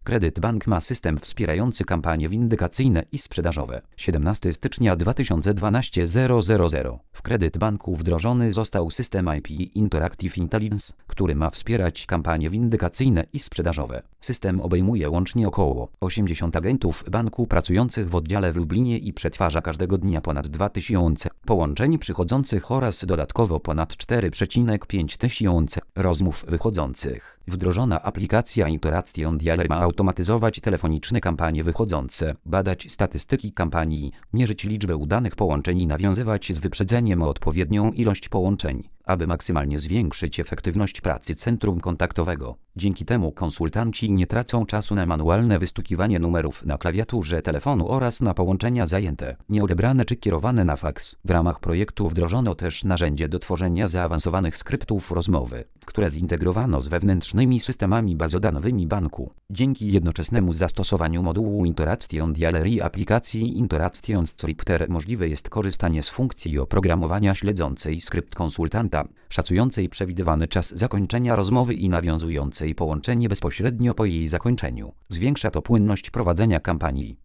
Kredyt Bank ma system wspierający kampanie windykacyjne i sprzedażowe. 17 stycznia 2012 000. W Kredyt Banku wdrożony został system IP Interactive Intelligence, który ma wspierać kampanie windykacyjne i sprzedażowe. System obejmuje łącznie około 80 agentów banku pracujących w oddziale w Lublinie i przetwarza każdego dnia ponad 2000 połączeń przychodzących oraz dodatkowo ponad 4,5 tysiące rozmów wychodzących. Wdrożona aplikacja Interaction Dialer ma automatyzować telefoniczne kampanie wychodzące, badać statystyki kampanii, mierzyć liczbę udanych połączeń i nawiązywać z wyprzedzeniem o odpowiednią ilość połączeń, aby maksymalnie zwiększyć efektywność pracy centrum kontaktowego. Dzięki temu konsultanci nie tracą czasu na manualne wystukiwanie numerów na klawiaturze telefonu oraz na połączenia zajęte, nieodebrane czy kierowane na faks. W ramach projektu wdrożono też narzędzie do tworzenia zaawansowanych skryptów rozmowy, które zintegrowano z wewnętrznymi systemami bazodanowymi banku. Dzięki jednoczesnemu zastosowaniu modułu Interaction Dialer i aplikacji Interaction Scripter możliwe jest korzystanie z funkcji oprogramowania śledzącej skrypt konsultanta, szacującej przewidywany czas zakończenia rozmowy i nawiązującej połączenie bezpośrednio po jej zakończeniu. Zwiększa to płynność prowadzenia kampanii.